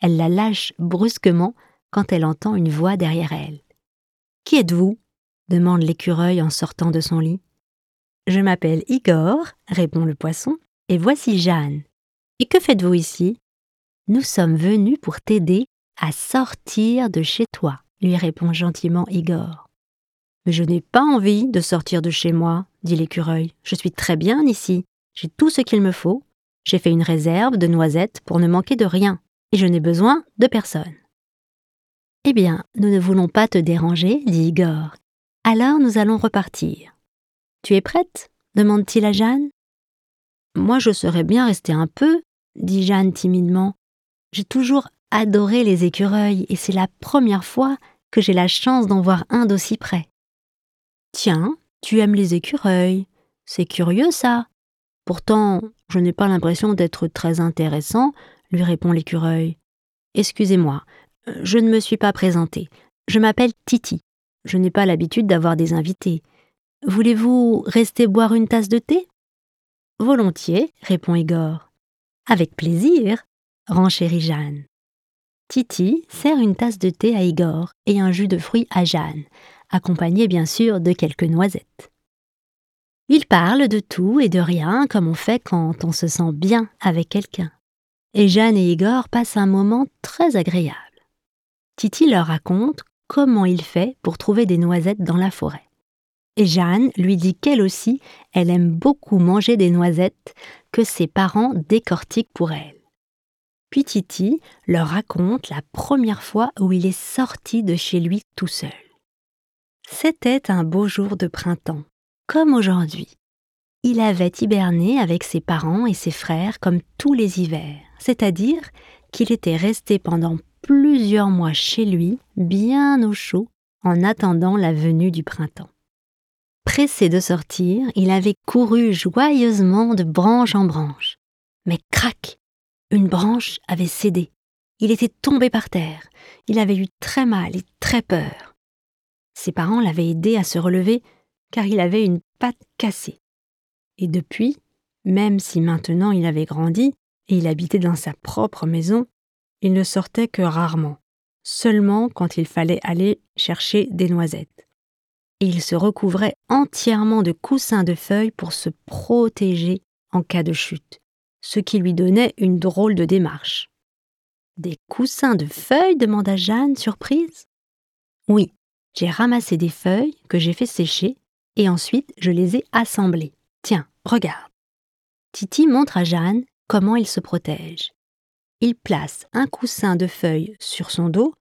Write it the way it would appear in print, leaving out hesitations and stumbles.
Elle la lâche brusquement quand elle entend une voix derrière elle. « Qui êtes-vous » demande l'écureuil en sortant de son lit. « Je m'appelle Igor » répond le poisson, « et voici Jeanne. Et que faites-vous ici ?»« Nous sommes venus pour t'aider à sortir de chez toi » lui répond gentiment Igor. « Mais je n'ai pas envie de sortir de chez moi » dit l'écureuil. « Je suis très bien ici, j'ai tout ce qu'il me faut. J'ai fait une réserve de noisettes pour ne manquer de rien, et je n'ai besoin de personne. » « Eh bien, nous ne voulons pas te déranger, dit Igor. Alors nous allons repartir. Tu es prête ? Demande-t-il à Jeanne. Moi, je serais bien restée un peu, dit Jeanne timidement. J'ai toujours adoré les écureuils et c'est la première fois que j'ai la chance d'en voir un d'aussi près. Tiens, tu aimes les écureuils. C'est curieux ça. Pourtant, je n'ai pas l'impression d'être très intéressant, lui répond l'écureuil. Excusez-moi. Je ne me suis pas présentée. Je m'appelle Titi. Je n'ai pas l'habitude d'avoir des invités. Voulez-vous rester boire une tasse de thé ? Volontiers, répond Igor. Avec plaisir, renchérit Jeanne. Titi sert une tasse de thé à Igor et un jus de fruits à Jeanne, accompagné bien sûr de quelques noisettes. Ils parlent de tout et de rien comme on fait quand on se sent bien avec quelqu'un. Et Jeanne et Igor passent un moment très agréable. Titi leur raconte comment il fait pour trouver des noisettes dans la forêt. Et Jeanne lui dit qu'elle aussi, elle aime beaucoup manger des noisettes que ses parents décortiquent pour elle. Puis Titi leur raconte la première fois où il est sorti de chez lui tout seul. C'était un beau jour de printemps, comme aujourd'hui. Il avait hiberné avec ses parents et ses frères comme tous les hivers, c'est-à-dire qu'il était resté pendant plusieurs mois chez lui, bien au chaud, en attendant la venue du printemps. Pressé de sortir, il avait couru joyeusement de branche en branche. Mais crac ! Une branche avait cédé. Il était tombé par terre. Il avait eu très mal et très peur. Ses parents l'avaient aidé à se relever car il avait une patte cassée. Et depuis, même si maintenant il avait grandi et il habitait dans sa propre maison, il ne sortait que rarement, seulement quand il fallait aller chercher des noisettes. Et il se recouvrait entièrement de coussins de feuilles pour se protéger en cas de chute, ce qui lui donnait une drôle de démarche. « Des coussins de feuilles » demanda Jeanne, surprise. « Oui, j'ai ramassé des feuilles que j'ai fait sécher et ensuite je les ai assemblées. Tiens, regarde. » Titi montre à Jeanne comment il se protège. Il place un coussin de feuilles sur son dos